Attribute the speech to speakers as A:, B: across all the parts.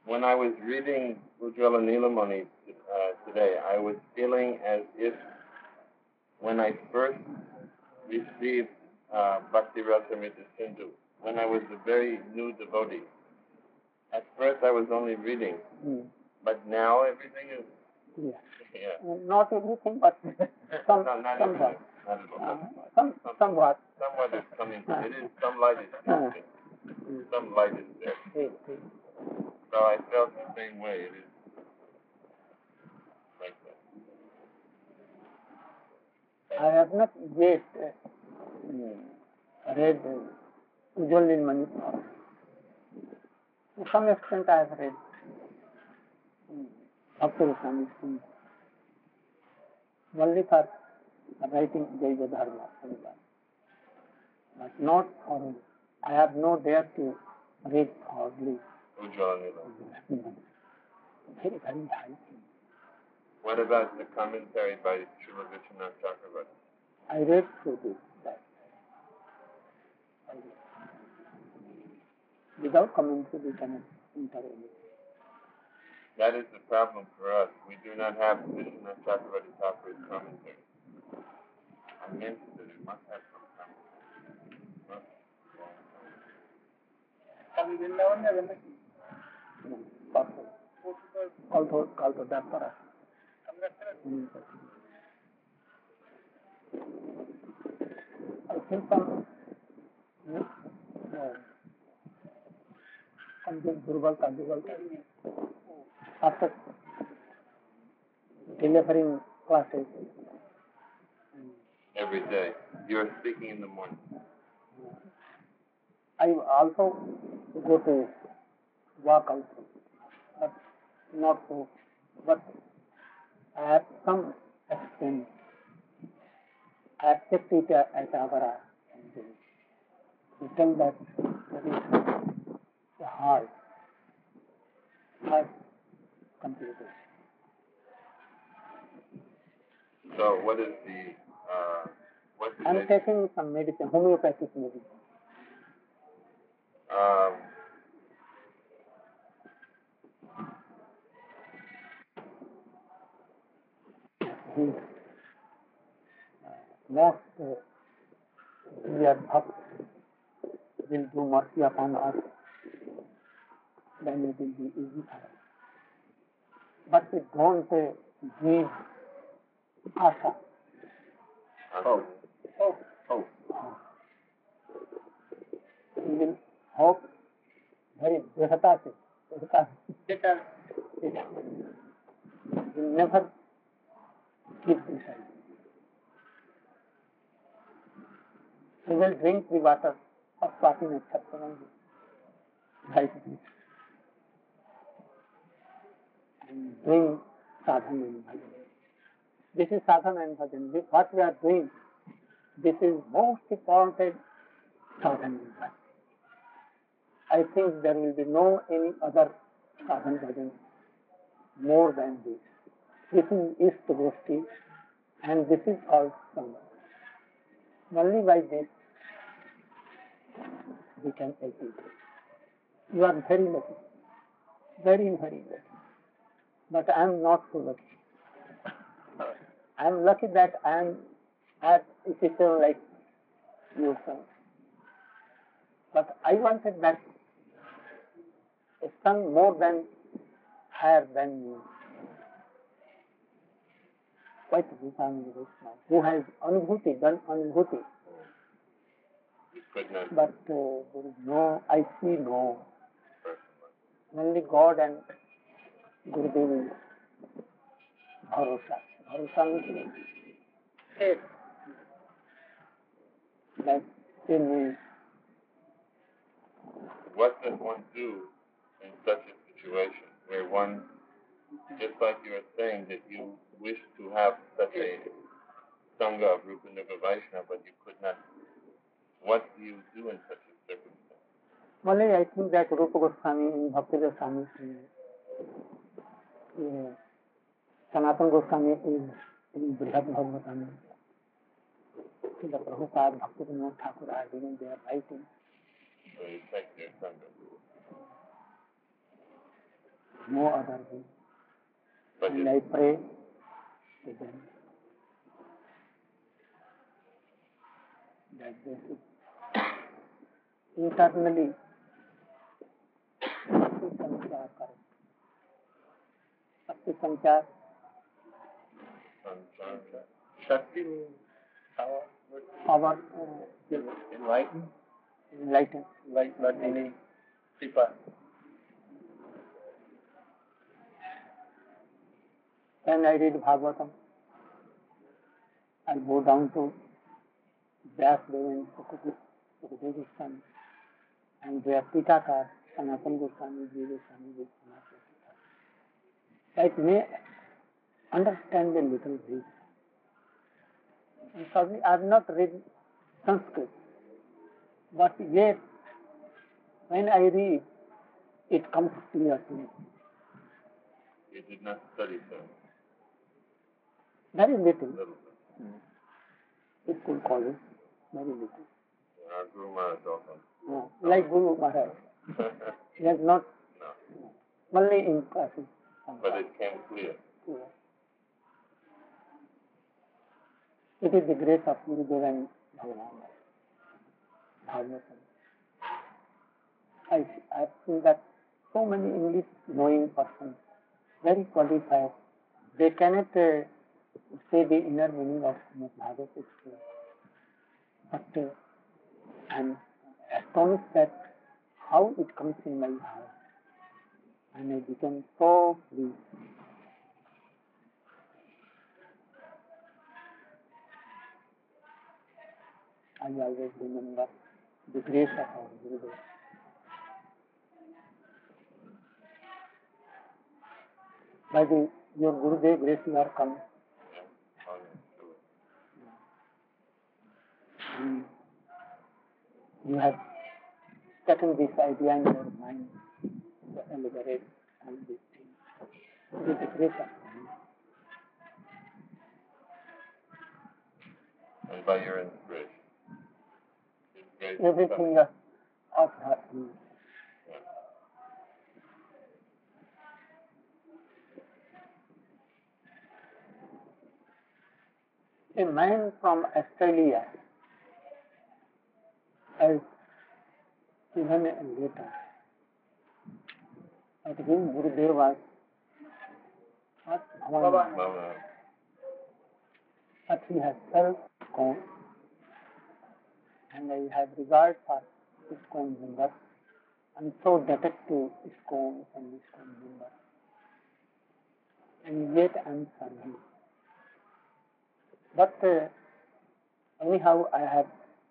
A: when I was reading Ujjwala Nilamani today, I was feeling as if when I first received Bhakti Rasamrita Sindhu, when I was a very new devotee. At first I was only reading, but now everything is...
B: Not everything, but some,
A: not
B: somewhat.
A: Somewhat is coming. It is, some light is there. Some light is there. So I felt the same way. It is like that.
B: I have not yet read Ujjwala Nilamani. To some extent I have read Bhakti Rasamrita Sindhu. Only for writing Jaiva Dharma, but not thoroughly. I have no dare to read thoroughly.
A: Ujjwala Nilamani.
B: Very, very high.
A: What about the commentary by Srila Vishwanath Chakravarti?
B: I read through that. Without commentary, we cannot enter anything.
A: That is the problem for us. We do not have Vishwanath Chakravarti Thakur's commentary. I mentioned that it must have some
B: commentary. Also that for us. I think something Durval after delivering classes.
A: Every day. You are speaking in the morning.
B: I also go to walk also, but not so. But I have some extent. I have checked it at Agara. We tell that is the hard computer.
A: So what is the
B: I'm taking some medicine, homeopathic medicine. Most dear Bhakt will do mercy upon us, then it will be easy for us. But we don't give asha.
A: Hope.
B: We will hope very dehata se. We will never give this idea. We will drink the water of Swati Nakshatra only. Like this. And doing sadhana and bhajan. This is sadhana and bhajan. What we are doing, this is most important sadhana and bhajan. I think there will be no any other sadhana bhajan more than this. This is Ishta Goshti and this is called Sangha. Only by this we can achieve it. You are very lucky. Very, very lucky. But I am not so lucky. I am lucky that I am at a situation like you, sir. But I wanted that a son more than higher than you. Quite Vishwanath Goswami, who has anubhuti, done anubhuti. But there is no, I see no. Only God and Gurudev is bharosa. Bharosa means faith. That still means.
A: What does one do in such a situation where one, just like you are saying that you wish to have such a Sangha of Rupanuga Vaishnava, but you could not, what do you do in such a circumstance?
B: Only I think that Rupa Goswami and Bhakti Goswami, Sanatana Goswami is in Brihad Bhagavatam. The Prabhupada, Bhakti Vinod Thakur are doing their writing.
A: So you take their Sangha.
B: no other way.
A: But
B: And I pray to them that they should internally Shakti Sanchar kare. Shakti Sanchar,
A: Shakti,
B: power,
A: enlighten,
B: enlighten.
A: like meaning Sipa.
B: When I read Bhagavatam, I go down to Vyasdev and Sukadeva Goswami and their Tikakar, Sanatana Goswami, Ji Goswami, Ji I may understand a little bit. And probably I have not read Sanskrit, but yet when I read, it comes clear to me.
A: You did not study, sir.
B: Very little.
A: Little.
B: It could call it very little.
A: Our Guru Maharaj also.
B: No. Like Guru Maharaj. He has not.
A: No.
B: Only in classes.
A: But it came clear.
B: Yeah. It is the grace of Gurudev and Bhagavan. Bhagavatam. I have seen that so many English knowing persons, very qualified, they cannot say the inner meaning of Bhagavad Gita. But I am astonished that how it comes in my heart. And I become so pleased. I always remember the grace of our Gurudev. By your Gurudev grace you are come. You have taken this idea in your mind to elaborate all these things. It is the grace of God.
A: And by your inspiration.
B: Everything of her. A man from Australia has given a letter at whom Gurudev was not Bhavan, but he has felt ISKCON, and I have regard for ISKCON members. I am so indebted to ISKCON and ISKCON members, and yet I am serving. But anyhow, I have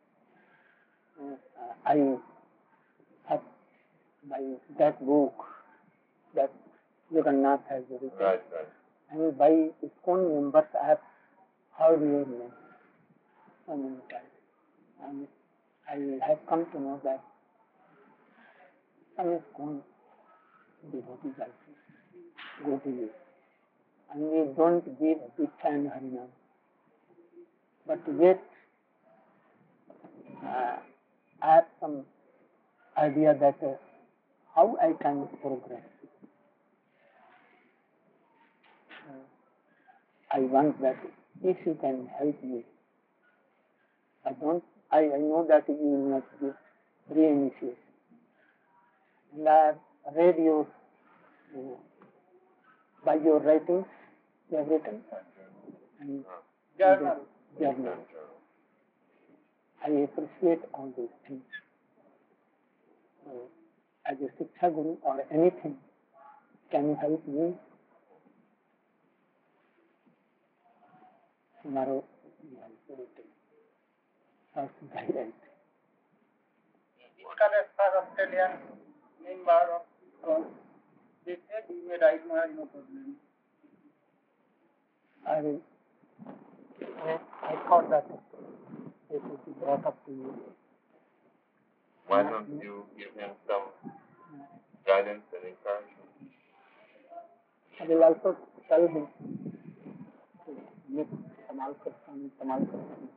B: by that book that Jagannath has written.
A: Right.
B: And by ISKCON members, I have heard your name so many times. And I have come to know that some ISKCON devotees also go to you. And they don't give Diksha and Harinam. But yet, I have some idea that how I can progress. I want that if you can help me. I know that you will not give re-initiation. And I have read your, by your writings, you have written, and journal. I appreciate all these things. As a Shiksha Guru or anything, can you help me? Tomorrow, you have written. First guidance. Australian member of they said you may write Maharaj, no problem. I thought that it would be brought up to you.
A: Why don't you give him some guidance and encouragement?
B: I will also tell him to meet Tamal Krishna.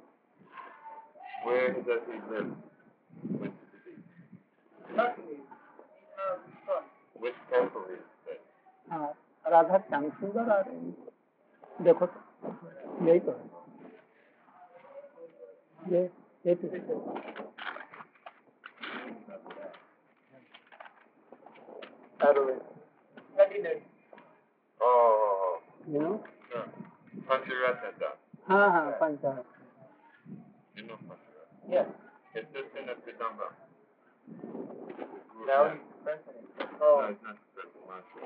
A: Where does he live? Which city?
B: Not me.
A: Which temple is that?
B: Radha Shyam सुंदर आ रहे हैं, देखो तो यही तो है, ये तो है।
A: Oh,
B: You know?
A: yeah. Pancharatnata.
B: हाँ panchayat.
A: You know Pancharatnata.
B: Yes.
A: It's just in a Pidamba.
B: Now
A: Yeah.
B: Oh.
A: No, it's not the mantra.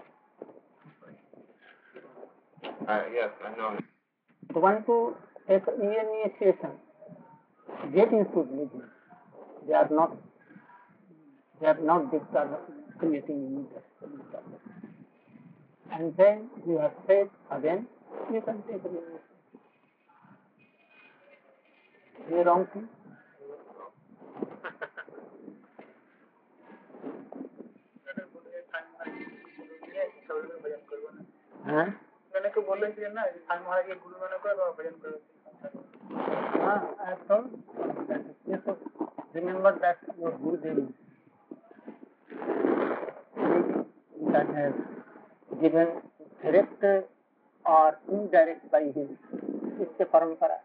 A: Yes, I know.
B: So want to take initiation, get into religion. They are not disturbed, creating any disturbance. And then you have faith again, you can take initiation. ये wrong thing? हाँ? मैंने को बोले कि ना खान महाराज के गुरु माने को भजन करो। हाँ, I told you should remember that your Gurudev that has given direct or indirect by him. इससे परंपरा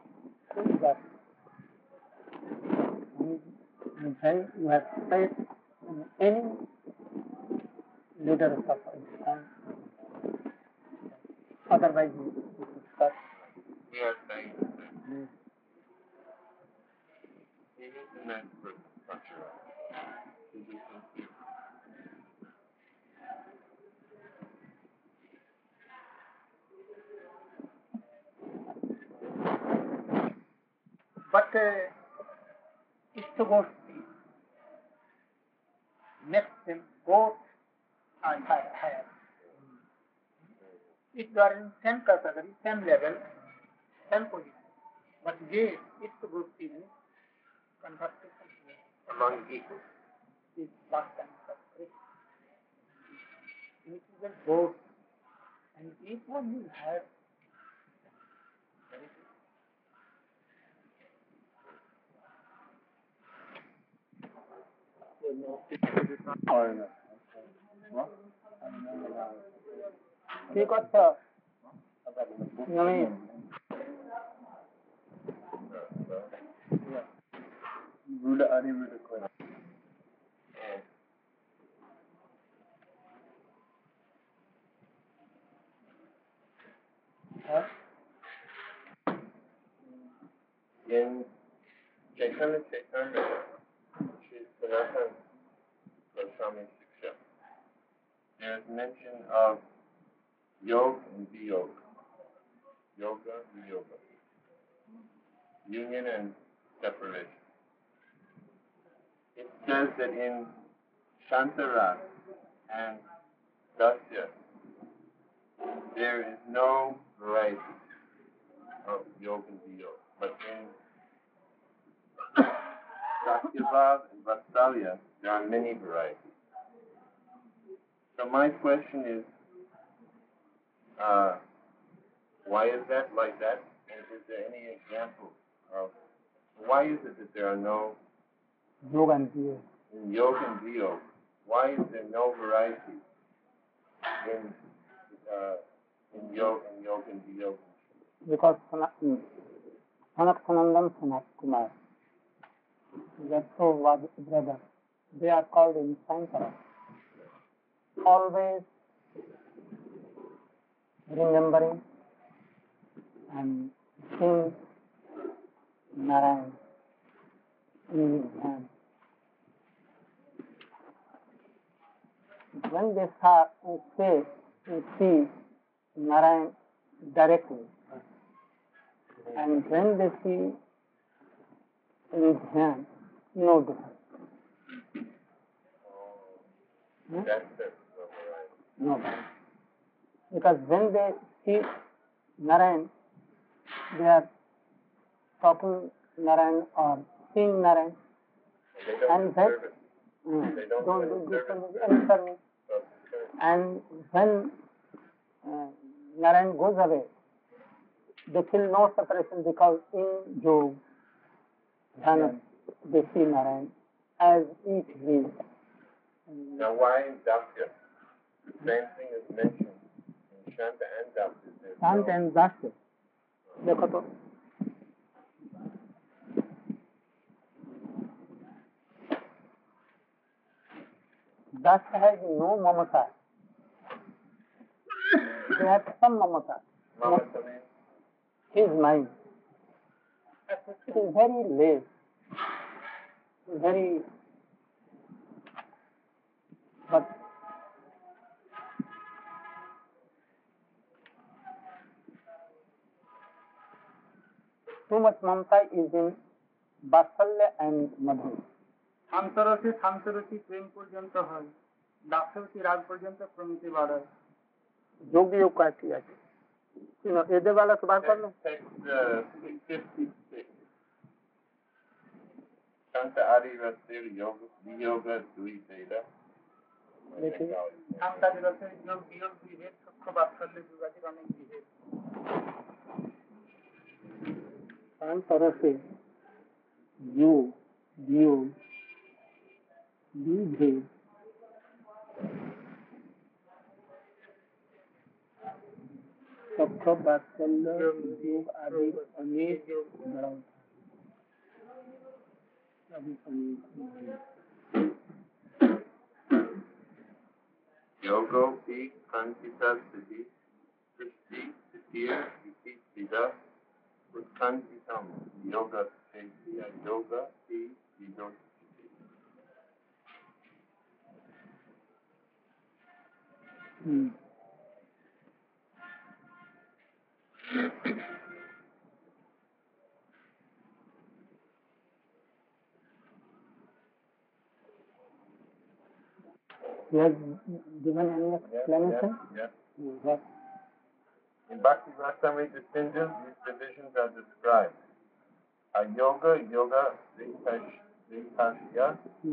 B: and then you have faith in any leader of Islam. Otherwise, you start.
A: We are saying he is the next person, Pancharatnata. He is sincere.
B: But Ishtagoshti makes them both are higher. If you are in same category, same level, same position, but they Ishtagoshti means conversation
A: Among equals.
B: is last and separate. It is a both, and each one will have very good. ঠিক আছে नहीं
A: Buddha Aribuddha Kona. In Chaitanya Chaitanya, Shri Sanatana Goswami Shiksha, there is mention of yoga and viyoga. Yoga, viyoga. Union and separation. It says that in Shantara and Dasya, there is no variety of yoga and viyoga. But in Satyabhav and Vatsalya, there are many varieties. So my question is, why is that like that? And is there any example of why is it that there are no
B: yoga and yoga?
A: In yoga and viyoga, why is there no variety in yoga and viyoga?
B: Because Sanat Kumar, that's so brother, they are called in Sankara. Always remembering and seeing Narayan in his hand. When they see Narayan directly, and when they see in his hand, no difference.
A: That's the variety.
B: No, because when they see Narayan, they are talking Narayan or seeing Narayan, and that
A: They don't
B: do
A: do
B: any service. And when Narayan goes away, they feel no separation because in Yoga, Dhyana, they see Narayan as each is.
A: Now why in Dasya? The same thing is mentioned Shanta and Dasta.
B: Shanta and Dasya देखो तो दास्य है no ममता they have some mamata
A: Mamata means?
B: his mind it is very less very but too much mamata is in Vatsalya and Madhur. শান্তরসে শান্তরসি প্রেম পর্যন্ত হয় দাসরসি রাগ পর্যন্ত প্রমিতি বাড়ায় যোগীও কয়েকটি আছে এদের বেলা তো বার করলো
A: Text 56. Shanta Adi Rasir Yoga Yoga Dui Veda.
B: শান্তাদি রসে যোগ বিয়োগ বিভেদ সূক্ষ্ম বাৎসল্য বিভাগের অনেক বিভেদ শান্তরসে যোগ বিয়োগ বিভেদ সূক্ষ্ম বাৎসল্য যোগ আদি অনেক ধরন
A: Yogo Pi Kantita Siddhi Srishti Siddhir Iti Siddha Utkantitam Yoga Chaitya Yoga Pi Siddho
B: You have given any explanation?
A: Yeah.
B: What?
A: In Bhakti Rasamrita Sindhu, these divisions are described. A yoga, yoga, vikashya,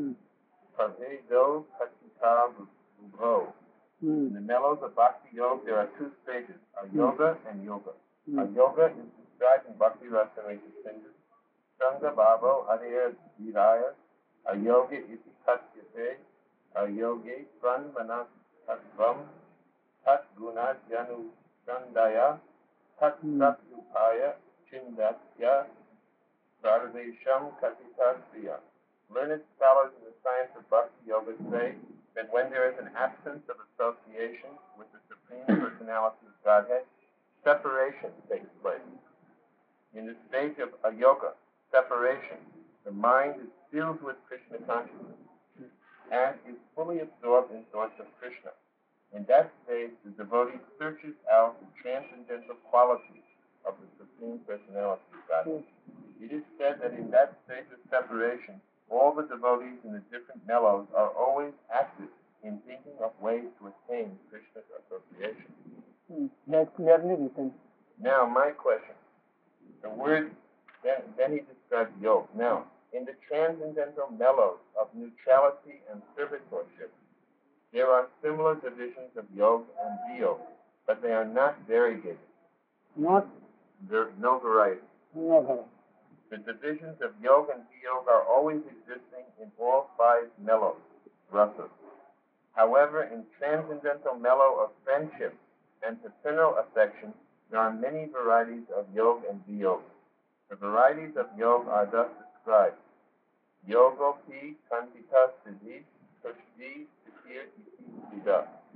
A: pavedo, katika, ubho. In the mellows of Bhakti Yoga, there are two stages, a yoga and yoga. A yoga is described in Bhakti Rasamrita Sindhu. Sangha bhavo hariya viraya, a yoga iti katyate, a yogi pran manas tattvam, tat guna janu chandaya, tat satyupaya chindatya, sarvesham katitasriya. Learned scholars in the science of Bhakti Yoga say that when there is an absence of association with the Supreme Personality of Godhead, separation takes place. In the stage of a yoga, separation, the mind is filled with Krishna consciousness and is fully absorbed in thoughts of Krishna. In that stage, the devotee searches out the transcendental qualities of the Supreme Personality of Godhead. It is said that in that stage of separation, all the devotees in the different mellows are always active in thinking of ways to attain Krishna's association.
B: That's clearly written.
A: Now, my question. The word, then he describes yoga. Now, in the transcendental mellows of neutrality and servitorship, there are similar divisions of yoga and viyoga, but they are not variegated.
B: Not?
A: There is no variety.
B: No variety.
A: The divisions of yoga and viyoga are always existing in all five mellows, rasas. However, in transcendental mellow of friendship and paternal affection, there are many varieties of yoga and viyoga. The varieties of yoga are thus described. Yoga pi kantita siddhi tushti siddhir iti siddha.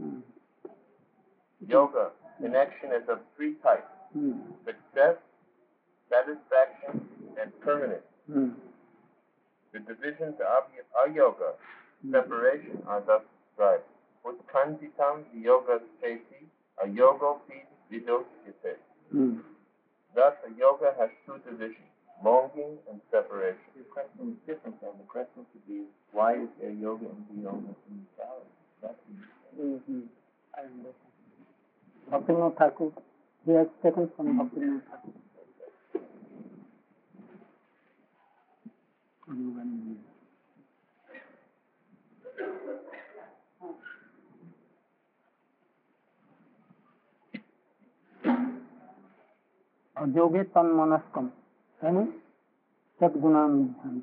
A: Yoga, connection is of three types. Success, satisfaction, and permanence. The divisions of ayoga, separation, are thus described. Utkantitam yoga cheti, a yoga pi vidosyate. Thus, a yoga has two divisions, longing and separation. The question is different then. The question should be, why is there yoga and yoga in balance? That's
B: I understand. Bhaktivinoda Thakur, he has taken from Bhaktivinoda Thakur. যোগে তন্মনস্কম সদ্গুণানুধান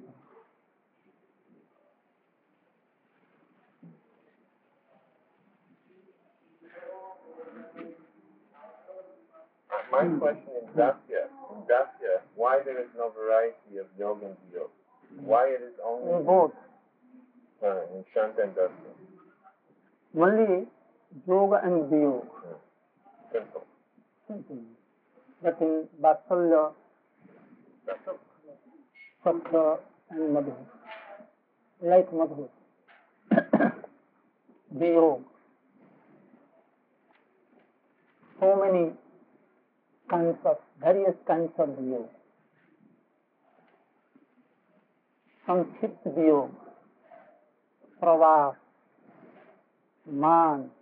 A: one question in Dasya. In Dasya, why there is no variety of yoga and yoga? Why it is only
B: In both.
A: In Shanta and Dasya?
B: Only yoga and yoga.
A: Simple.
B: But in Vatsalya, Sakya and Madhu, like Madhu, Yoga, so many kinds of, various kinds of yoga. Sankhipta yoga, pravas, man,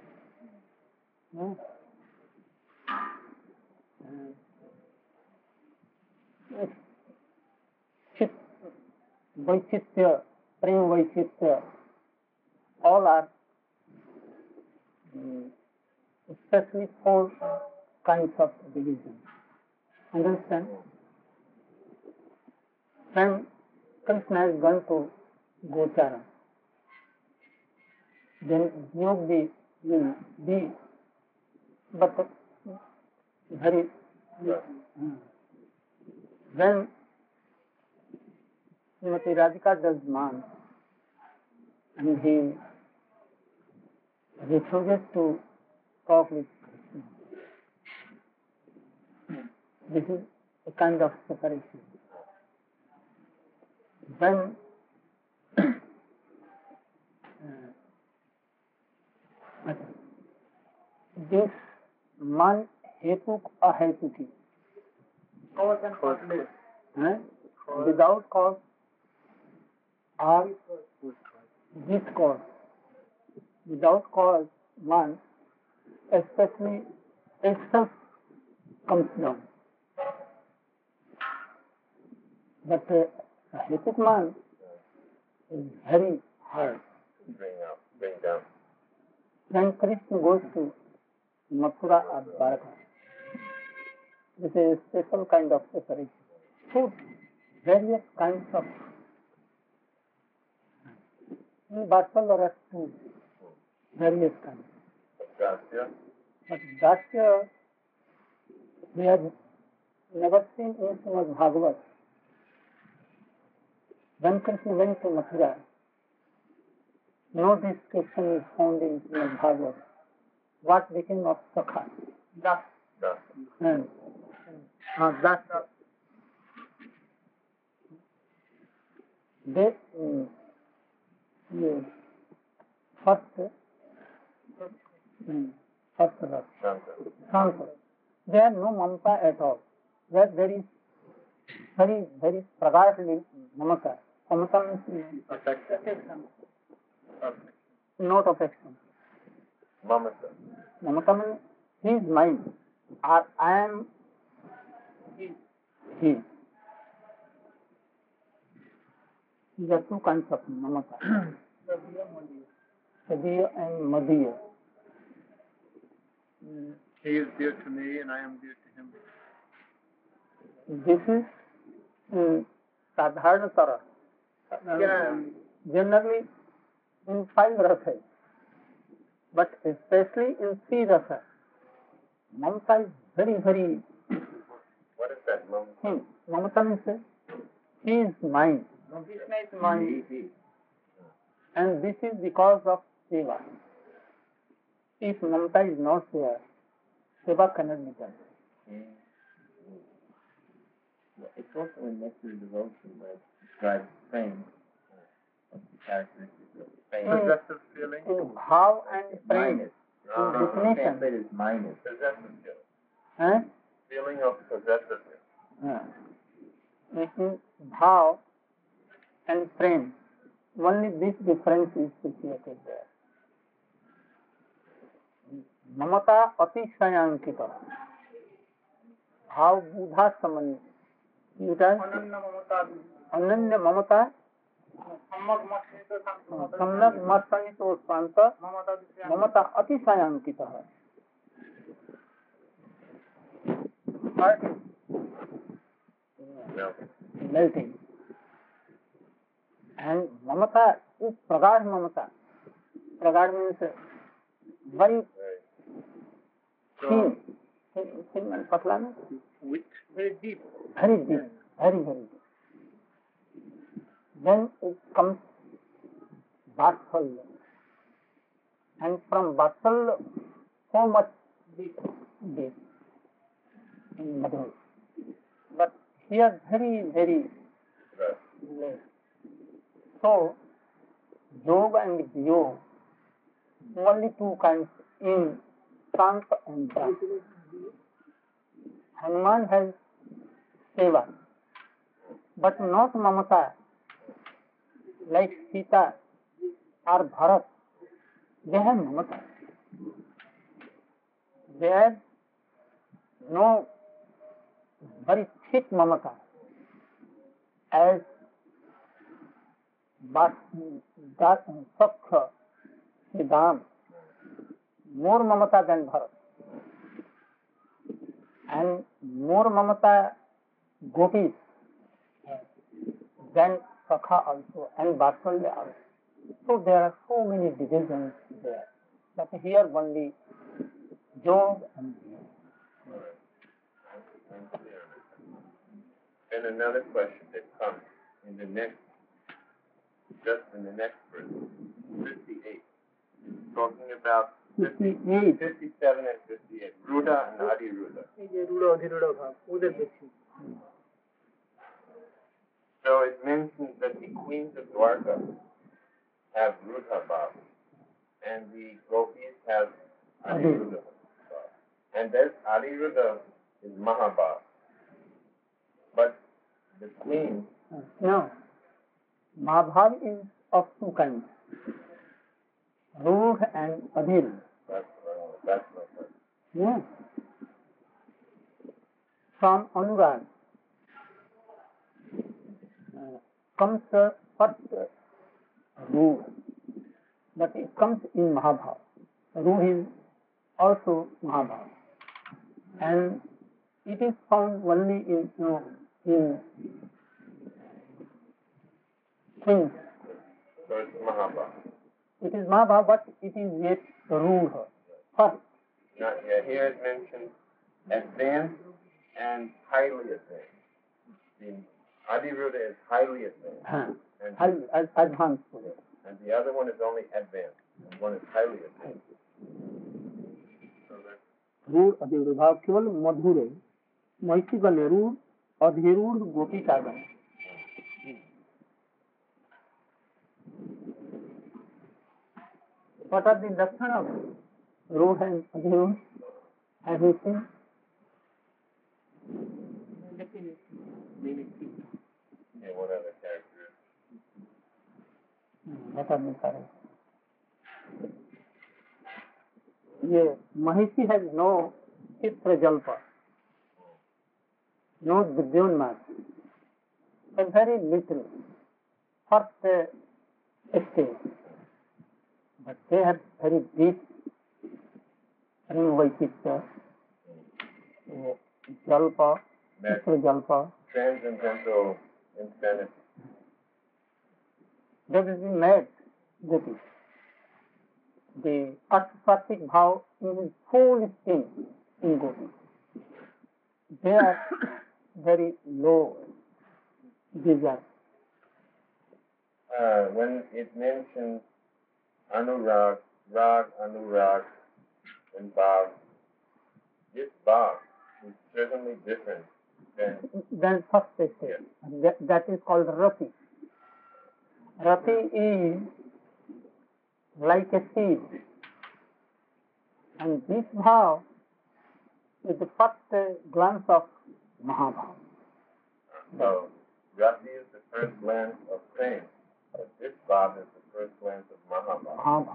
B: chit, Vaichitya, Prem Vaichitya, all are especially four kinds of division. Understand? When Krishna has gone to Gochara, then yoga will be but very when Srimati Radhika does man and he refuses to talk with Krishna, this is a kind of separation. When this man hetuk ahetuki, cause and causeless, without cause or with cause, without cause man especially itself comes down. But a hetuk man is very hard.
A: Bring down.
B: When Krishna goes to Mathura or Dwarka, this is a special kind of separation. So, various kinds of in Vatsalya there are two, various kinds.
A: Dasya.
B: But Dasya, we have never seen in Srimad Bhagavat. When Krishna went to Mathura, no description is found in Srimad Bhagavat. What became of Sakha? And Dasya. They first rasa, Shanta. There are no mamata at all. Where there is very, very pragartly mamata. Mamata means affection. Not affection.
A: Mamata.
B: Mamata means he is mine, or I am he. These are two kinds of mamata. Sadiya and Madiya.
C: He is dear to me and I am dear to him.
B: This is Sadharanatara. Generally in 5 rasas, but especially in 3 rasas. Mamata is very, very.
A: What is that, Mamata?
B: Mamata means he is mine. Krishna is mine. And this is because of Seva. If Mamata is not there, Seva cannot be done.
C: It's also in necessary devotion where it describes pain, of the characteristics of pain.
A: Possessive feeling?
B: In bhav and prem, in definition.
C: It is minus.
A: Possessive feeling. Feeling of possessiveness.
B: In bhav and prem, only this difference is situated there. Mamata atishayankita. Bhav buddha samanya. Ananya mamata. Samyak matsanito santa. Mamata atishayankita. Melting. And mamata is pragad mamata. Pragad means very keen, thin and patla na?
C: With very deep.
B: Very deep, very deep. Then it comes Vatsal. And from Vatsal, so much deep in Madhur. But here very, very less. So, Yoga and Viyog, only two kinds in Sanka and Das. Hanuman has Seva, but not Mamata, like Sita or Bharat. They have Mamata. They have no very thick Mamata as Sakha, Siddham, more Mamata than Bharat. And more Mamata Gopis than Sakha also and Vatsalya also. So there are so many divisions there. But here only Yog and Viyog.
A: And another question that comes in the next, just in the next verse, 58, talking about
B: 58.
A: 57 and 58, Ruda and Adi Ruda. So it mentions that the queens of Dwarka have Rudha Bhav, and the gopis have Adi Ruda Bhav. And that Adi Ruda is Mahabhav. But the queen.
B: No. Mahabhav is of two kinds, Rudh and Adhir.
A: That's no question.
B: Yes. From Anurag comes the first Rudh, but it comes in Mahabhav. Rudh is also Mahabhav. And it is found only in things.
A: So it's Mahabhav.
B: It is Mahabhav, but it is yet Rudh. First.
A: Now, yeah, here it mentions advanced and highly advanced. The Adi Ruda is highly advanced. And
B: Advanced.
A: And the other one is only advanced. And one is highly advanced. So that's
B: रूढ़ अधिरूढ़ भाव केवल मधुर है महिषी गले रूढ़ अधिरूढ़ गोपी का गण What are the लक्षण of रूढ़ and अधिरूढ़? Have you seen?
A: yeah, what other characters?
B: What are the characters? ये महिषी has no चित्र जल्प, no विद्योन्माद, but very little first stage, but they have very deep ringvaichitya, jalpa, चित्र jalpa.
A: Transcendental insanity.
B: That is the mad gopi. The Ashvatik bhav is full sting in gopi. They are very low desire.
A: When it mentions Anurag, Rag, Anurag, and Bhav, this Bhav is certainly different than
B: First stage.
A: Yes.
B: That is called Rati. Rati is like a seed. And this bhav is the first glance of Mahabhav.
A: So, Rati is the first glance of fame, but this Bhav is the first glance of Mahabhav.
B: Mahabhav.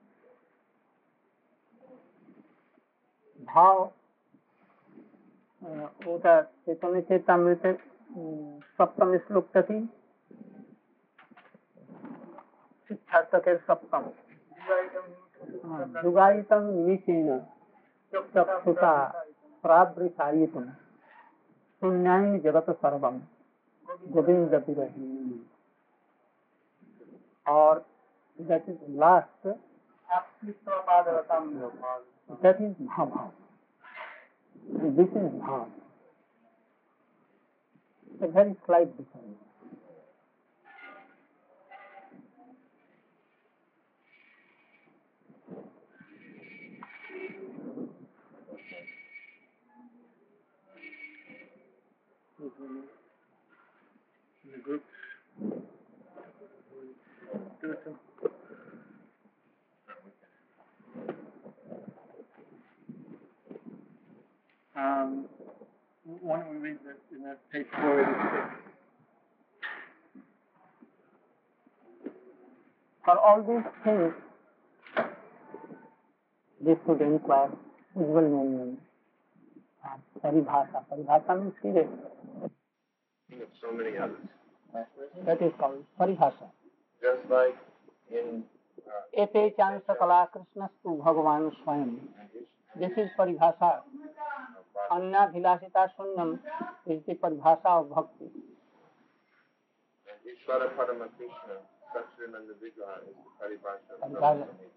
B: भाव ओटा चैतन्य चैतामृत सप्तम श्लोक थी शिक्षार्थक सप्तम जुगायितम निशेन चक्षुषा प्रावृतायितम शून्याय जगत सर्वम गोविंद विरही और that is last that is Mahabhav. and this is bhav. It's a very slight difference.
C: In the group. Do it to why don't we read that in that page 486?
B: For all these things, they should inquire usual meaning. Paribhasa. Paribhasa means period.
A: Of so many others.
B: That is called paribhasa.
A: Just like in
B: Ete chan sakala krishnastu bhagavan swayam. This is paribhasa. Anya bhilasita sunyam is the paribhasa of bhakti.
A: and Ishvara Parama Krishna, Sachidananda Vigraha is the Paribhasha of
B: Paribhasa.
A: Sarvaswami.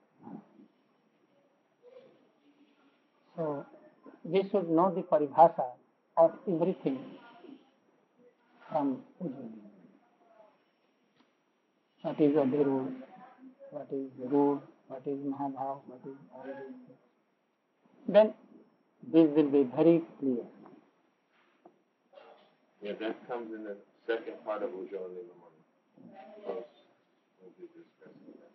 B: So, we should know the paribhasa of everything from Ujjvali. What is Adhirud, what is Rud, what is Mahabhav, what is all these things. Then, this will be very clear.
A: Yeah, that comes in the second part of Ujjvala Nilamani. We'll be discussing that.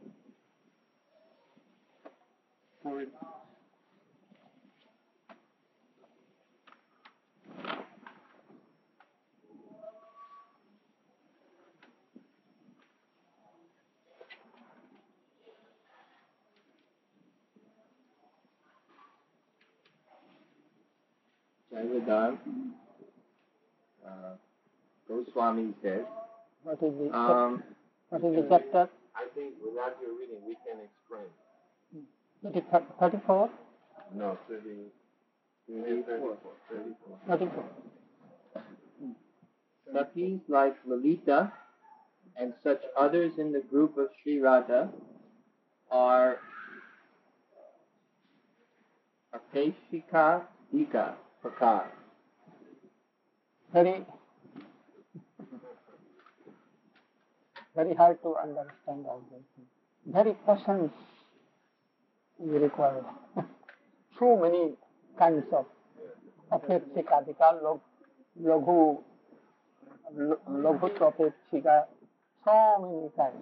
C: Jayadar Goswami says,
B: What is the chapter?
A: I think without your reading, we can explain.
B: It is 34?
A: No, 34.
B: 34.
C: Sakhis like Lalita and such others in the group of Sri Radha are Apeshika Dika Prakar.
B: Very hard to understand all these things. Very patience is required. So many kinds of apekshikadika, laghu apekshika, so many kinds.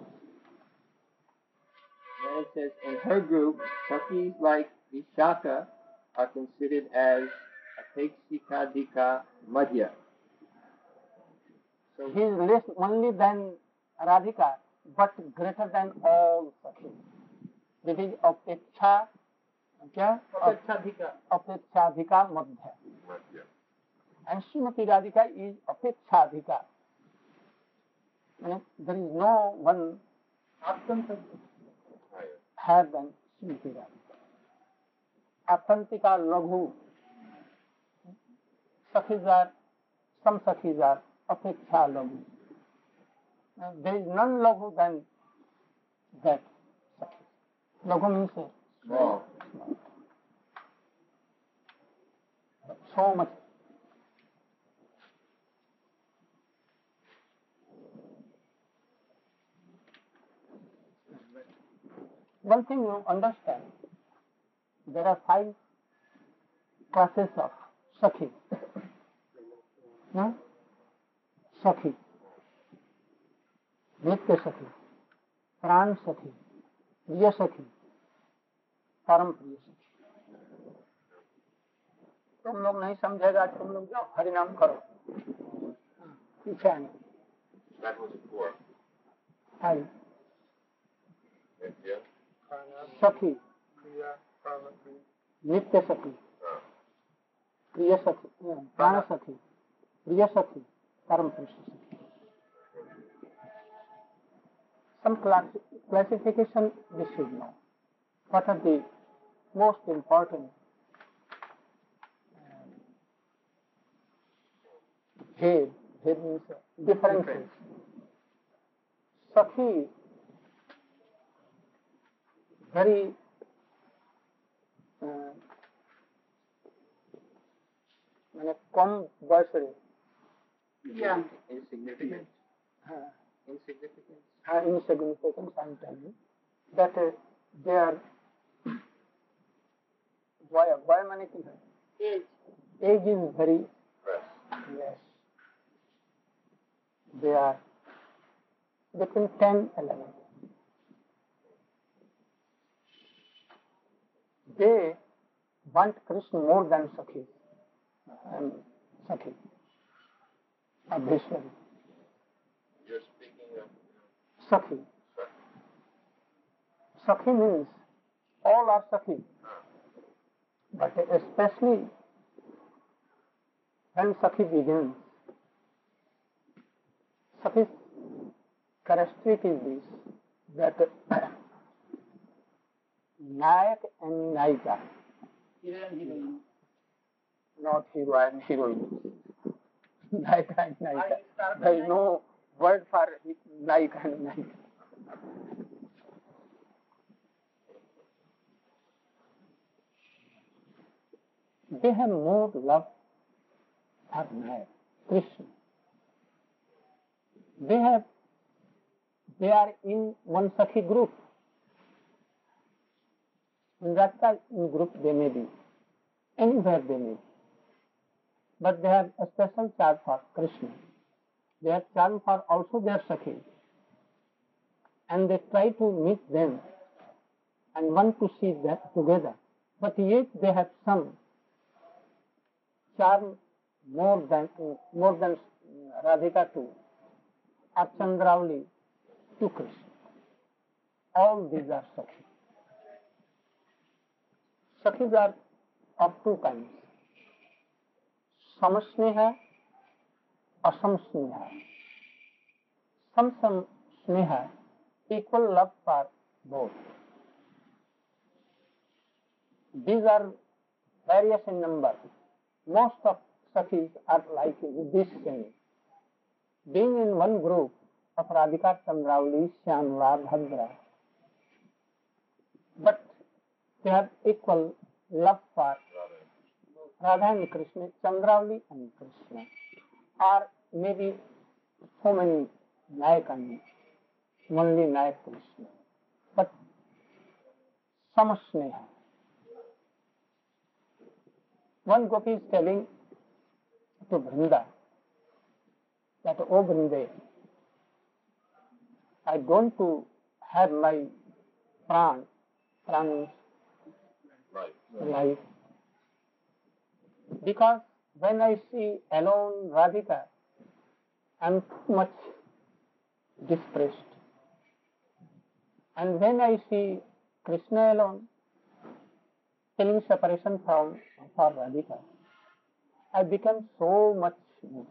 C: Then it says, in her group, Sakhis like Vishaka are considered as Apekshika Dika Madhya.
B: So he is less only than Radhika, but greater than all Sakhis. That is apeksha, apekshadhika madhya. And Srimati Radhika is apekshadhika. There is no one higher than Srimati Radhika. Athantika laghu. Some Sakhis are apeksha laghu. There is none laghu than that Sakhi. Laghu means
C: Small.
B: So much. One thing you understand, there are 5 classes of Sakhi. Sakhi, Nitya Sakhi, Pran Sakhi, Priya Sakhi, Param Priya Sakhi. तुम लोग नहीं समझेगा, तुम लोग जाओ हरिनाम करो, पीछे आने.
A: That was 4.
B: 5
A: Nitya.
B: Sakhi, Nitya Sakhi, Priya Sakhi, Prana Sakhi, Priya Sakhi, Param Priya Sakhi. Some classification we should know. What are the most important Bhed means differences. Sakhi, very conversely.
C: Yeah. Insignificant.
B: Uh,
C: Insignificant.
B: Insignificance, I'm telling you, that they are, why many people? Age is very less. They are between 10, 11. They want Krishna more than Sakhi. And Sakhi. Abhishwari.
A: You're speaking of
B: Sakhi. Sakhi means all are Sakhi. But especially when Sakhi begins, Sakhi's characteristic is this, that Nayak and Naika, not hero and heroine. Naika and Naika. There is no word for Naika and Naika. They have more love for Nayak, Krishna. They are in one Sakhi group. In Radhika group they may be, anywhere they may be. But they have a special charm for Krishna. They have charm for also their Sakhi. And they try to meet them and want to see them together. But yet they have some charm more than Radhika to, or Chandravali to Krishna. All these are Sakhi. Sakhis are of two kinds. Samasneha, Asamsneha. Some sneha, equal love for both. These are various in number. Most of Sakhis are like this thing. Being in one group of Radhika, Chandravali, Shyamala, Bhadra, but they have equal love for Radha and Krishna, Chandravali and Krishna, or maybe so many Nayak and only Nayak Krishna. But Samasneha. One gopi is telling to Vrinda that, oh Vrinde, I want to have my pran means life, because when I see alone Radhika, I am too much depressed. And when I see Krishna alone, feeling separation for Radhika, I become so much moved.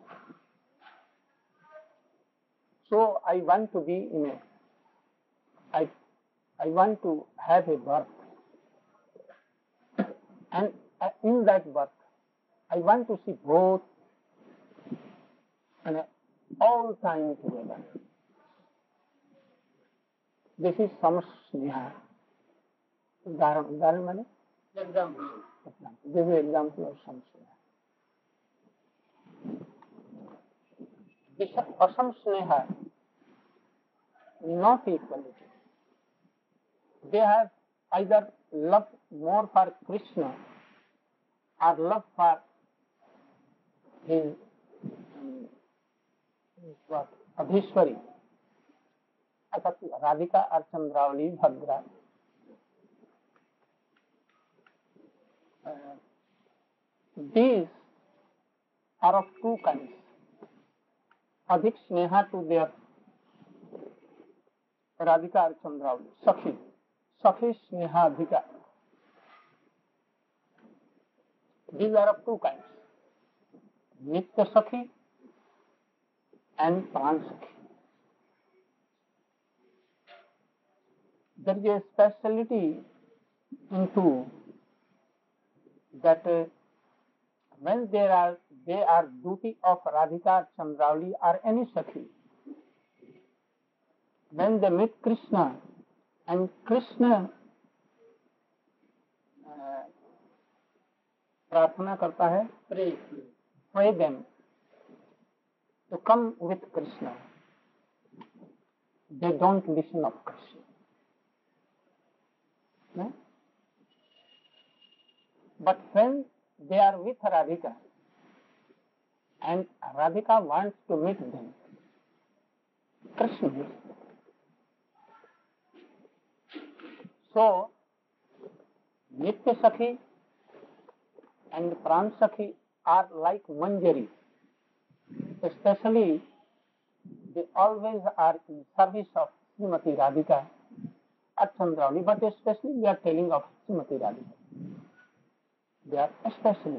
B: So I want to be in I want to have a birth. And in that birth, I want to see both and all time together. This is Samasneha. Udaharan means? Example. This is an example of Samasneha. This Asamsneha, not equality. They have either love more for Krishna or love for his Abhishwari, Radhika or Chandravali, Bhadra. These are of two kinds. Adhik Sneha to their Radhika or Chandravali, Sakhi. Sakhi Sneha Adhika. These are of two kinds. Nitya Sakhi and Pran Sakhi. There is a speciality into that when they are duty of Radhika, Chandravali or any Sakhi, when they meet Krishna and Krishna प्रार्थना करता है, sway them to come with Krishna, they don't listen of Krishna. No? But when they are with Radhika and Radhika wants to meet them, Krishna meets them. So, Nitya Sakhi and Pran Sakhi are like Manjari. Especially, they always are in service of Srimati Radhika at Chandrauli, but especially we are telling of Srimati Radhika. They are especially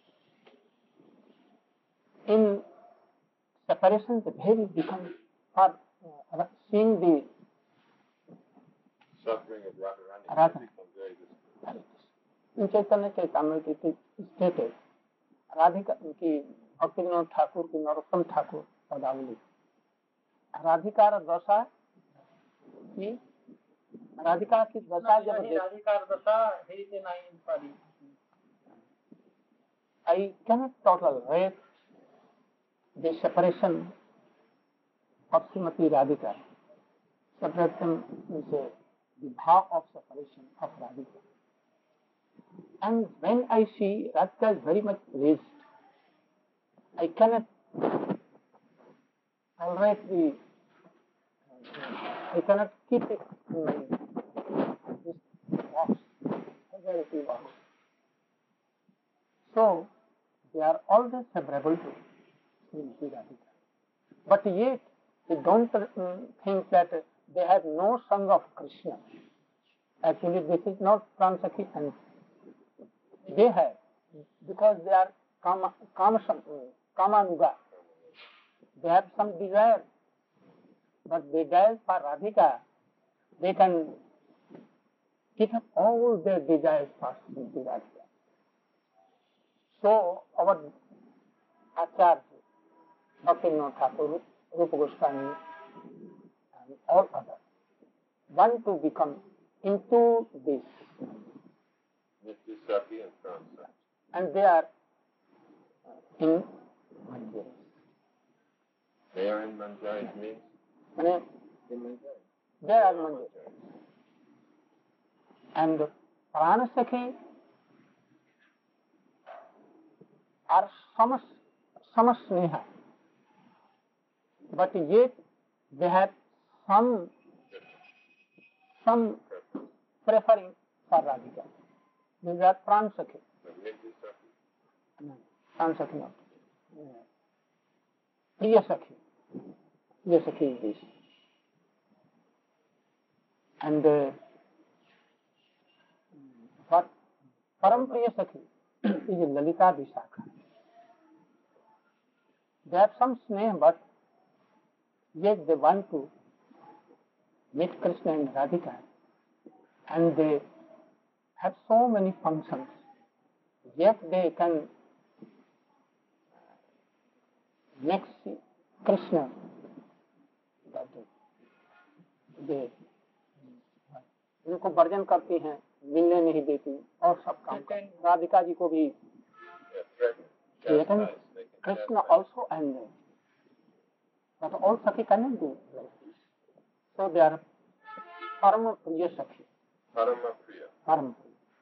B: in separation, the very become for seeing the
A: Suffering of Radharani
B: Radharani.
A: becomes very distant.
B: in Chaitanya Chaitamrita it is stated, Radhika की भक्तिविनोद ठाकुर की नरोत्तम ठाकुर पदावली राधिकार दशा की राधिका की दशा जब राधिकार दशा है नहीं पारी I cannot tolerate the separation of Srimati Radhika. Separation is the bhav of separation of Radhika. And when I see Radhika is very much raised, I cannot tolerate the, I cannot keep it in my this box, severity box. So, they are always favorable to Srimati Radhika. But yet, they don't think that they have no song of Krishna. Actually, this is not Pran-Sakhi, and they have, because they are Kamanuga. They have some desire, but they desire for Radhika. They can give up all their desires for Srimati Radhika. So, our Acharya, Bhaktivinoda Thakur, Rupa Goswami, and all others want to become into this.
A: Nitya Sakhi and Pran Sakhi.
B: And they are in Manjari.
A: They are in Manjari means?
C: In Manjari.
B: They are Manjari. And Pranasakhi are Samasneha. But yet they have some preferring for Radhika. These are Pran-Sakhi.
A: Nitya Sakhi.
B: No, Pran-Sakhi not. Priya-Sakhi. Priya-Sakhi is this. And what Param Priya-Sakhi is Lalita Vishakha. They have some sneh, but yet they want to meet Krishna and Radhika, and they have so many functions, yet they can make Krishna, that they उनको वर्जन करती हैं, मिलने नहीं देती और सब काम करती हैं। राधिका जी को भी
A: Chastise.
B: Krishna also and but all Sakhi cannot do like this. So they are Parama Priya Sakhi.
A: Parama Priya.
B: Parama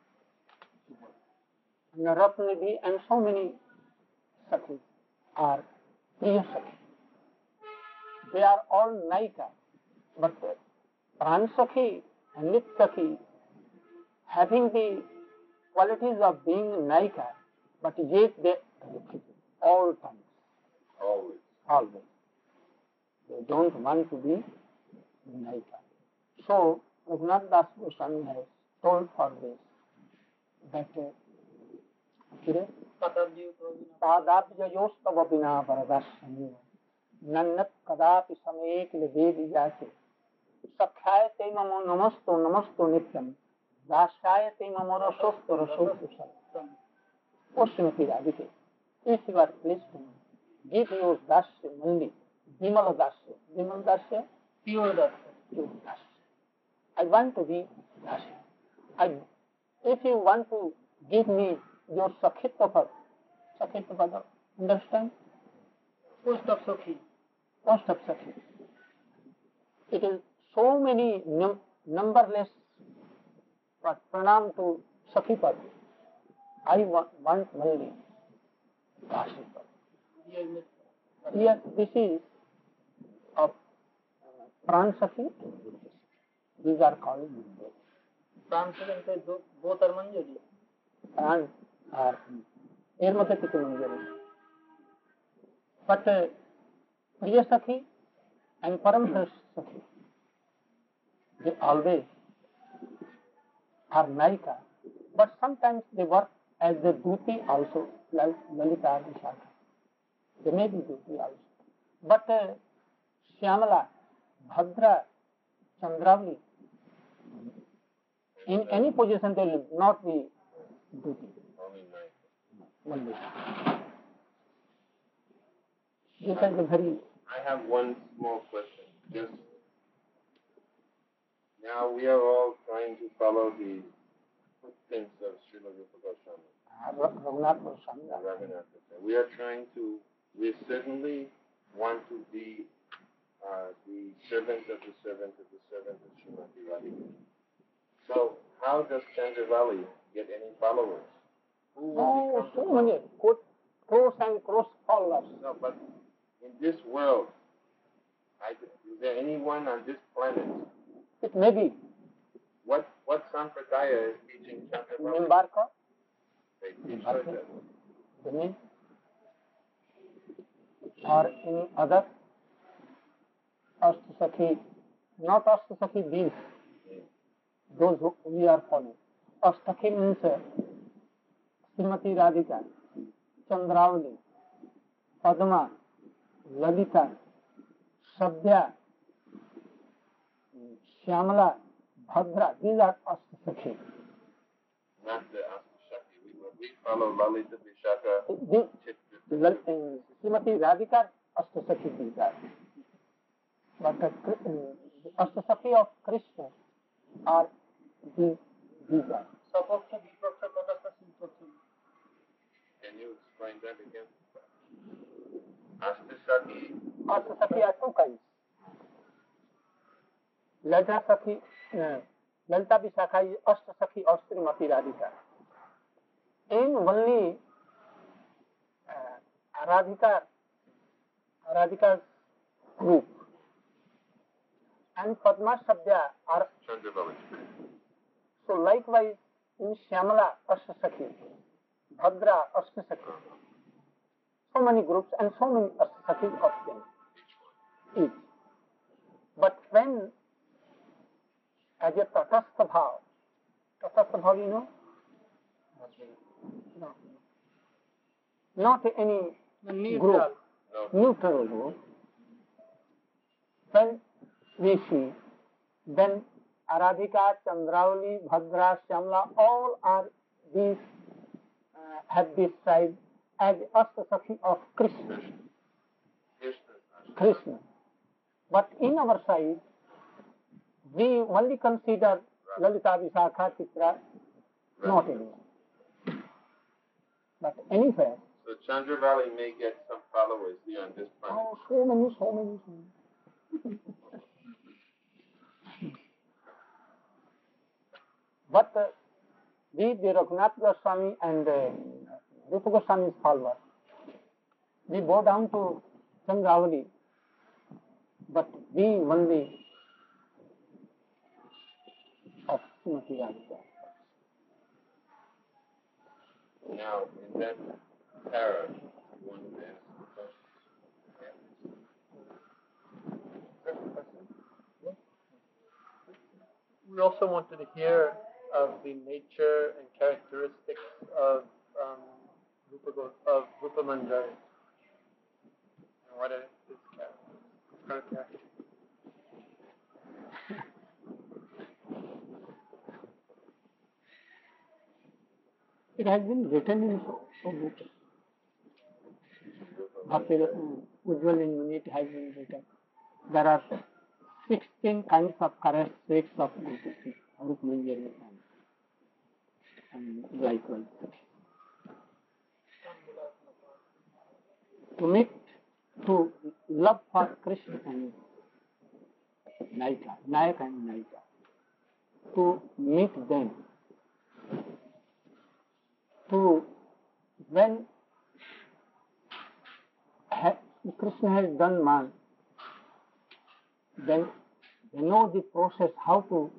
B: Priya. Ratnidhi and so many Sakhis are Priya Sakhi. They are all Naika, but Pran Sakhi and Nit Sakhi having the qualities of being Naika, but yet they all times.
A: Always.
B: Always. They don't want to be Naika. So, Raghunath Das Goswami has told for this that Padabjayostav Vina Varadasani Nannat Kadapi Samek Ledevi Yase Sakhayate Mamo Namasto Namasto Nityam Dashayate Mamo Rasosto Rasosto Satam. O Srimati Radhika, if you are pleased to me, give your Dasya Mandi, Vimala Dasya. Vimala Dasya? Pure Dasya. Pure Dasya. I want to be Dasya. If you want to give me your Sakhitva Pad, Understand?
D: Post of Sakhi.
B: Post of Sakhi. It is so many numberless pranam to Sakhi Pad. I want only Kashi Pad. Here this is of Pran Sakhi. These are called Manjari.
D: Pran Sakhi both are Manjari.
B: Pran are Ermatati Manjari. But Priya Sakhi and Param Sakhi, they always are Naika, but sometimes they work as the Duti also, like Lalita and Vishaka. They may be Duti also. But Shyamala, Bhadra, Chandravali, in any position they will not be Duti. Only. This is a very...
A: I have one small question. Just now we are all trying to follow the footprints of Srila Rupa Goswami.
B: Raghunath Goswami.
A: Raghunath Goswami. We certainly want to be the servant of the servant of the servant of Srimati Radhika. So how does Chandravali get any followers? Who will become
B: so many cross and cross followers.
A: No, but in this world, is there anyone on this planet?
B: It may be.
A: What Sampradaya is teaching Chandravali?
B: Nimbarka.
A: They teach like that.
B: The name. Or any other Astasakhi, not Astasakhi beings, those who we are following. Astasakhi means Srimati Radhika, Chandravali, Padma, Lalita, Sabya, Shyamala, Bhadra, these are Astasakhi.
A: Not the Astasakhi. We follow Lalita, Vishaka,
B: Srimati Radhika, Astasakhi these are. But the Astasakhi of Krishna are these are.
D: Sapoksha, Vipaksha, Tatastha, Sintoksha.
A: Can you explain that again? Astasakhi.
B: Astasakhi are two kinds. Lalita Vishakha is Astasakhi of Srimati Radhika. In only Radhika's group and Padma Sabya are
A: Chandravali.
B: so likewise in Shyamala Astasakhi, Bhadra Astasakhi. So many groups and so many Astasakhi of them. Each. But when as a Tatastha Bhav, you know? No. Not any group, neutral group. When we see, then Aradhika, Chandravali, Bhadra, Shyamala, all are these, have this side as Astasakhi of Krishna. Krishna. But in our side, we only consider Lalita, Vishakha, Chitra, not anyone. But anywhere.
A: So Chandravali may get some followers here on this planet.
B: Oh, so many. But we, the Raghunath Goswami and Rupa Goswami's followers, we go down to Chandravali, but we only of Srimati Radhika.
A: Now, in that para, you want to ask a question?
D: We also wanted to hear of the nature and characteristics of Rupa Manjari. And what is his character?
B: It has been written in so much. Ujjwal in unit has been written. There are 16 kinds of characteristics of Rupa Manjari and likewise. to meet, to love for Krishna and Naika, Nayak and Naika, to meet them, to when Krishna has done man, then they know the process how to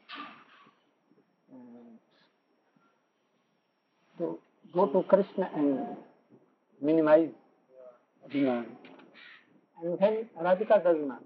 B: go to Krishna and minimize the man. And then Radhika does not.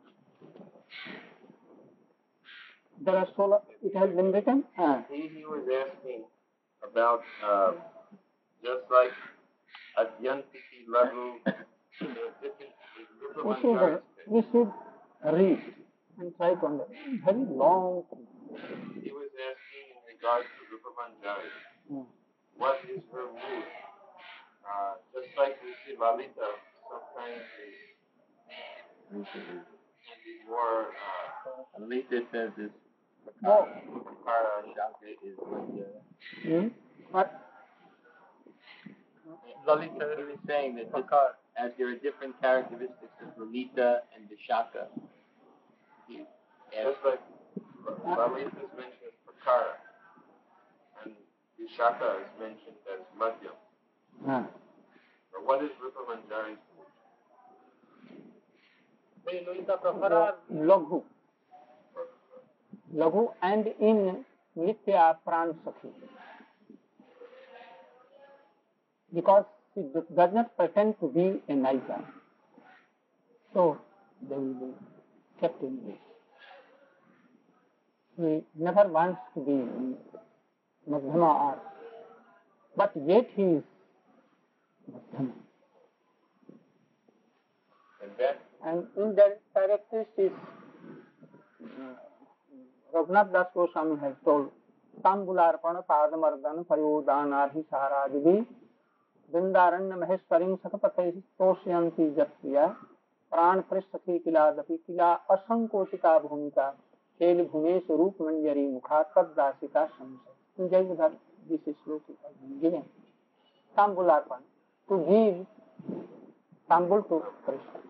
B: There are it has been written.
A: He was asking about just like at Yantiki level, the different
B: We should read and try to understand. Very long.
A: He was asking in regards to Rupa Manjari. What is her mood? Just like we see Lalita, sometimes is more. Lalita says this. Shakti is
B: What?
C: Lalita is saying that this, as there are different characteristics of Lalita and Vishaka.
A: Just like Lalita is mentioned as Prakara, and Vishaka is mentioned as Madhyam. But what is Rupa Manjari's mood?
B: Laghu. Laghu and in Nitya Pran Sakhi. Because she does not pretend to be a Naika. So they will be kept in this. He never wants to be in Madhyama art. But yet he is Madhyama. And in that characteristics, Raghunath Das Goswami has told, Tambularpana Padamardana Payodhanarhi Saharadivi Vindaranya Maheshwaring Sakapathe Tosyanti Jatpriya Pran Prishakhi Kiladapi Kila Asankochita Bhumika Kel Bhumesh Rup Manjari Mukha Tadasika Samsa. In Jayadhar, this is given. Tambularpana, to give Tambul to Krishna.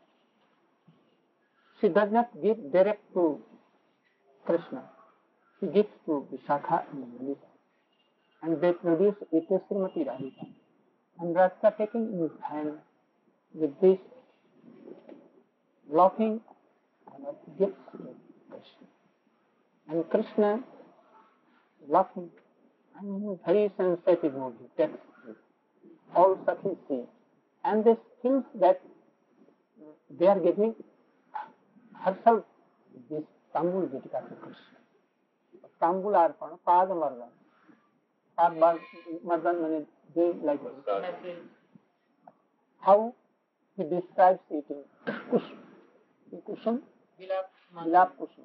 B: She does not give direct to Krishna. She gives to Vishakha and Lalita. And they produce it is Srimati Radhika. And Radhika taking in his hand with this, laughing, and gives to Krishna. And Krishna laughing, and in very sensitive mood, he takes all Sakhis see. And they think that they are giving herself this Tambul Gitika to Krishna. Tambul Arpana, Pada Mardan. Pada Mardan means they like this. How he describes it in Kusum. In Kusum, Vilap Kusum.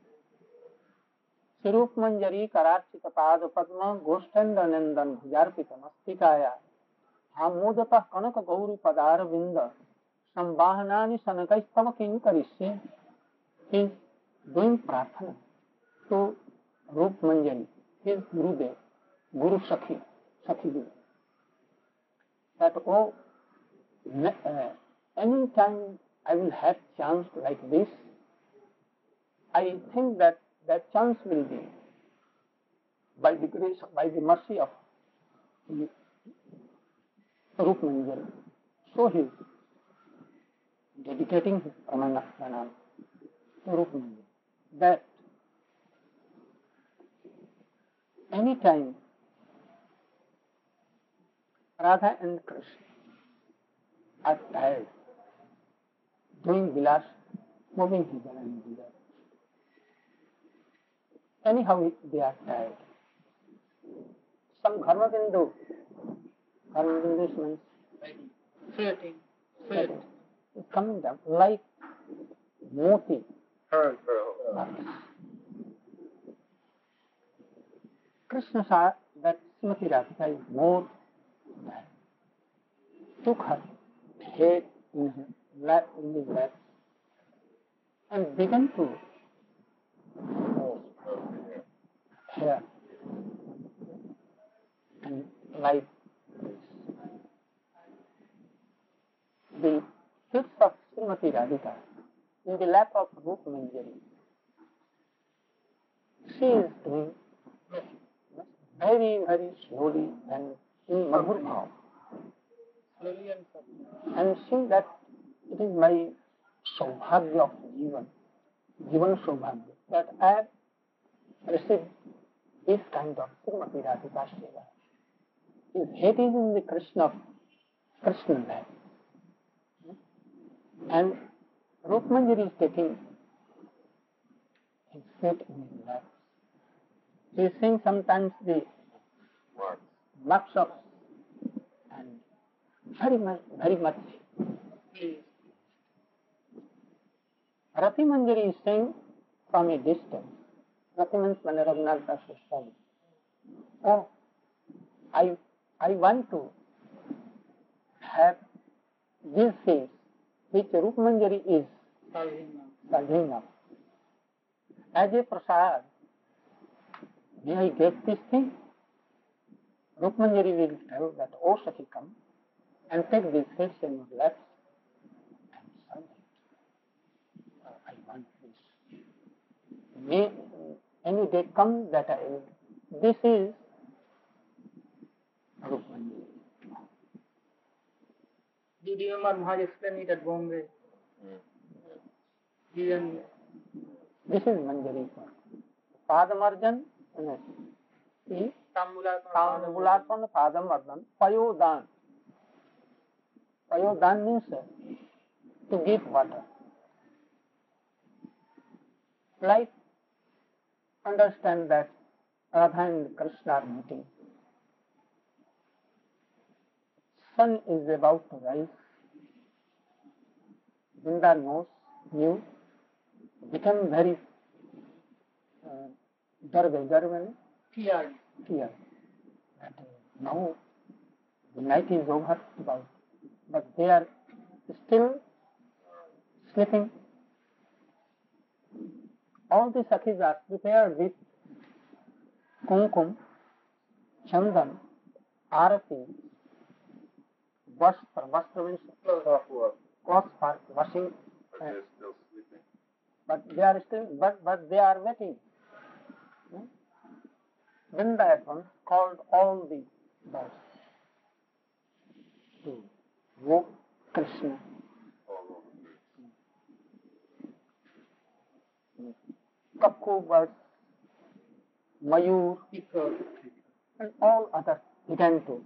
B: Sirup Manjari Karachita Pada Padma Goshtanda Nandan Bhujarpita Mastikaya Hamudata Kanaka Gauri Padara Vinda Sambahanani Sanakaistava King Karisya. He is doing prarthana to Rup Manjari, his Gurudev, Guru Sakhi, Sakhi Guru. That any time I will have chance like this, I think that that chance will be by the grace, by the mercy of Rup Manjari. So he is dedicating his pranam to Rup Manjari. That any time Radha and Krishna are tired doing vilas, moving hither and thither. Anyhow, they are tired. Some Dharmabindu means sweating, is coming down like moti. Krishna saw that Srimati Radhika is more bad. Took her head in his lap, and began to hair and like this. Srimati Radhika in the lap of Rup Manjari. She is doing very, very slowly and in Madhur Bhav.
D: Slowly and softly.
B: And see that it is my Saubhagya of Jivan Saubhagya, that I have received this kind of Srimati Radhika Seva. His head is in the Krishna lap. And Rup Manjari is taking his feet in his lap. He is seeing sometimes the marks of and very much
D: Please.
B: Rati Manjari is saying from a distance. Rati means Raghunath Das Goswami. Oh, I want to have these things which Rup Manjari is serving up. As a prasad, may I get this thing? Rup Manjari will tell that, oh Sakhi, come and take these things in your laps and serve it. I want this. May any day come that I will. This is Rup Manjari.
D: Did you remember Maharaj explained it at Bombay? Even
B: This is Manjari. Padamarjan, Tambularpan, Padamarjan, Payodan. Payodan means to give water. Like, understand that Radha and Krishna are meeting. Sun is about to rise. Vrinda knew, became very darve,
D: cleared.
B: clear. That now the night is over, but they are still sleeping. All the Sakhis are prepared with kumkum, chandan, arati, vastra means cloth for washing.
A: But they're still sleeping.
B: But they are waiting. Vrindavan called all the boys to woke Krishna. Kakku birds, Mayur, and all others began to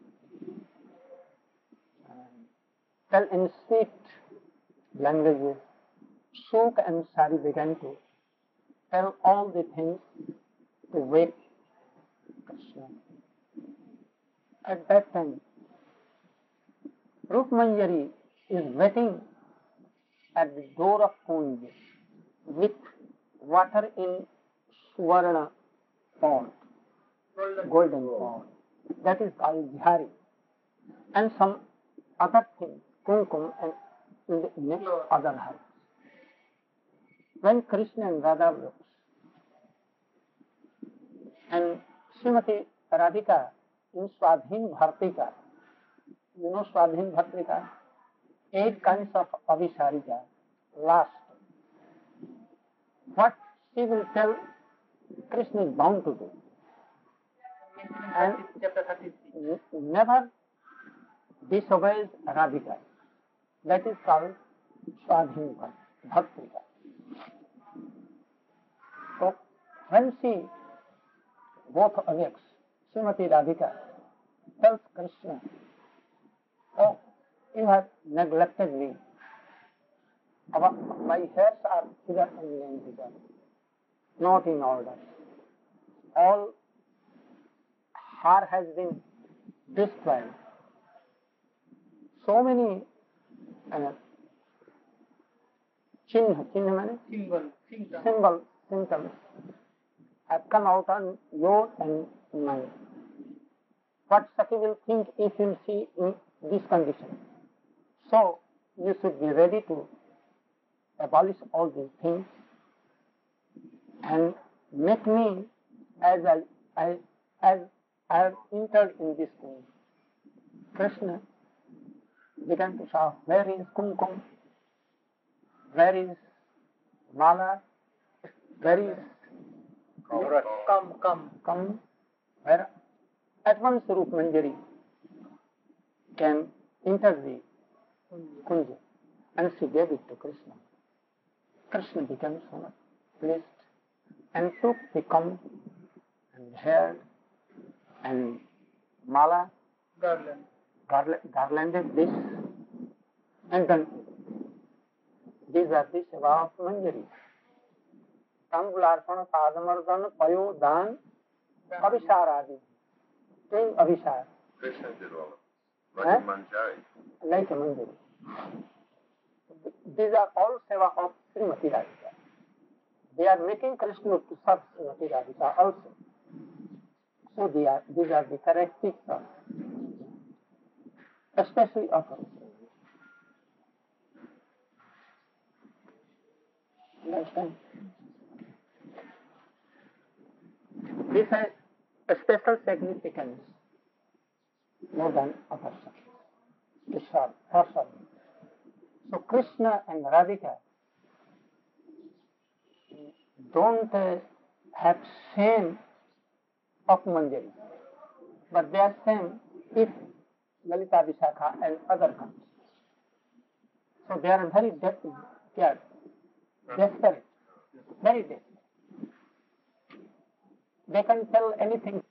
B: tell in sweet languages. Shuk and Sari began to tell all the things to wake Krishna. At that time, Rup Manjari is waiting at the door of Kunj with water in Swarna pot, golden pot. That is called Jhari. And some other things, kumkum and in the other house. When Krishna and Radha looks, and Srimati Radhika in Swadhin Bhartika, you know Swadhin Bhartika, 8 kinds of Avisharika, last. What she will tell, Krishna is bound to do. And
D: Chapter 33.
B: never disobeys Radhika. That is called Swadhin Bhartika. So, when she both awakes, Srimati Radhika tells Krishna, oh, you have neglected me. My hairs are hither and hither, not in order. All hair has been destroyed. So many symptoms have come out on your and mine. What Sati will think if you see in this condition? So you should be ready to abolish all these things and make me as I have entered in this thing. Krishna began to shout, where is kumkum? where is Mala, where is Kam, where at once Rup Manjari can enter the Kunja, and she gave it to Krishna. Krishna became so much pleased and took the Kam and hair and Mala, garlanded this, and then these are the Seva of Manjari. Tambularpana, Padamardana, Payo, Dan, Abhisar Adi. Doing Abhisar.
A: Krishna did all of this. Like a manjari.
B: Like a Manjari. These are all Seva of Srimati Radhika. They are making Krishna to serve Srimati Radhika also. So these are the characteristics of, especially of her. Understand? This has a special significance more than other subjects. So Krishna and Radhika don't have same of Manjari, but they are same if Lalita Vishakha and other comes. So they are very desperate, very desperate. They can tell anything